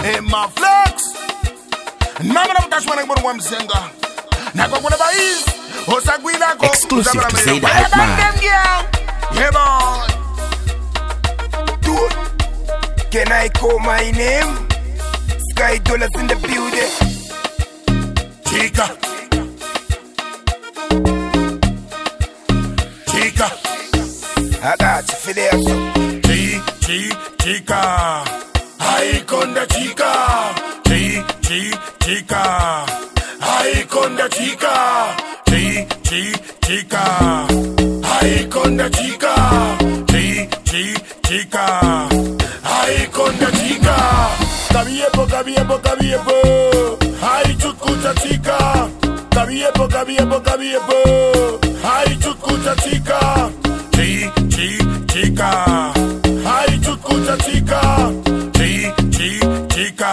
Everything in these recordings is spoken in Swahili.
Emma Flex. Nanga na mtashwana ngibona msenga. Na kwa kuna baiz. Osagwila ko. Exclusive to Say the Hype Man. Yeah boy. Do it. Can I call my name? Sky Dollars in the building. Chica. Chica. I got you for there, so. Chica. Hai konda chica. Chica. Hai konda chica. Chica. Hai konda chica. Chica. Hai konda chica. Kabiepo. Hai chukucha chica. Kabiepo. Hai chukucha chica. Chica. Hai chukucha chica. Chica.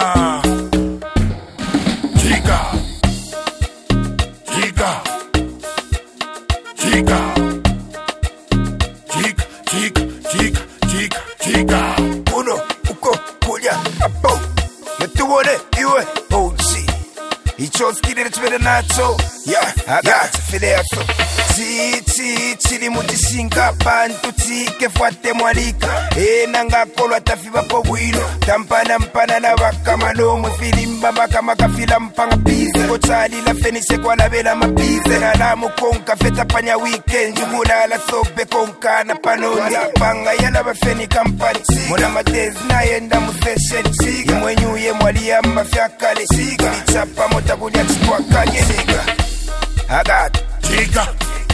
Uno, uko, kulia, apo. Metuone, iwe, OG. Ichoski de chibere nacho. Yeah, I got you for there, so. Chili mutishinga bantu chike fuate mwalika nanga kolwa tafiba po bwino tampana mpana na bakamano mfilimba makamaka fila mpanga bize kochali la fenise kwa la bela mabize na la mukonka feta panya weekend jumuna la sobe konka na panoni panga yala bafeni kampani mona madezi na yenda mu session mwenyu ye mwali amba fyakale lichapa mota kunya chikwa kanye I got Chica.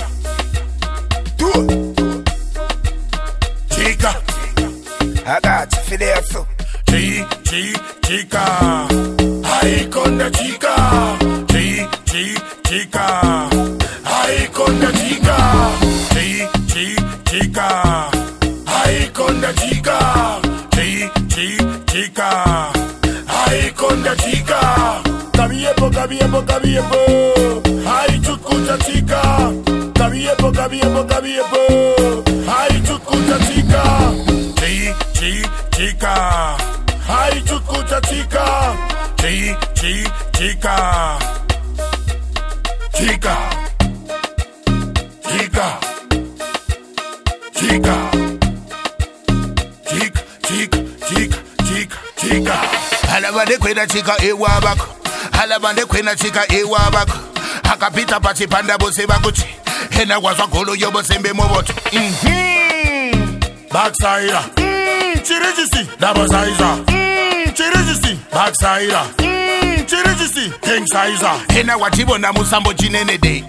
Chica. I got you for there, so. Chica. Hai konda chica. Chica. Hai konda chica. Chica. Hai konda chica. Chica. Hai konda chica. Kabiepo. Hai chukucha chica. Kabiepo. Hai chukucha chica. Chica. Hai chukucha chica. Chica. Halabande kwena chica ewabako. Halabande kwena chica ewabako. Akapita pati panda bose bakuchi. Hena wazwa golo yobo sembe moboto. Backside. Chirijisi. Double sizer. Chirijisi. Backside. Chirijisi. King sizer. Hena watibo na musambo jinene de.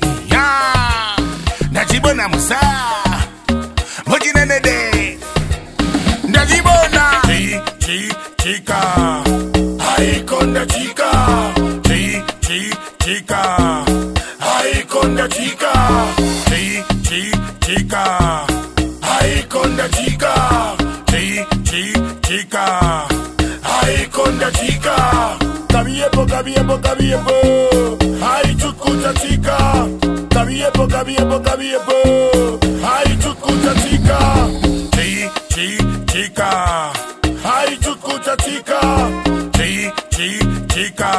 Najibo na musa. Mojinene de. Najibo na. Chica. Hai konda chica. Chica. Hai konda chica. Chica. Hai konda chica. Chica. Hai konda chica. Kabiepo. Hai chukucha chica. Kabiepo. Hai chukucha chica. Chica. Hai chukucha chica. Chica.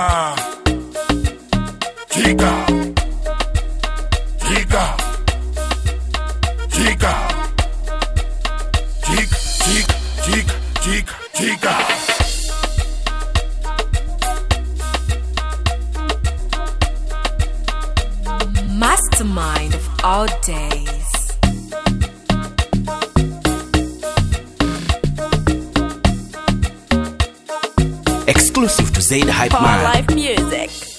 Chica. Mastermind of all days. Exclusive to Say the Hype For Man. live music.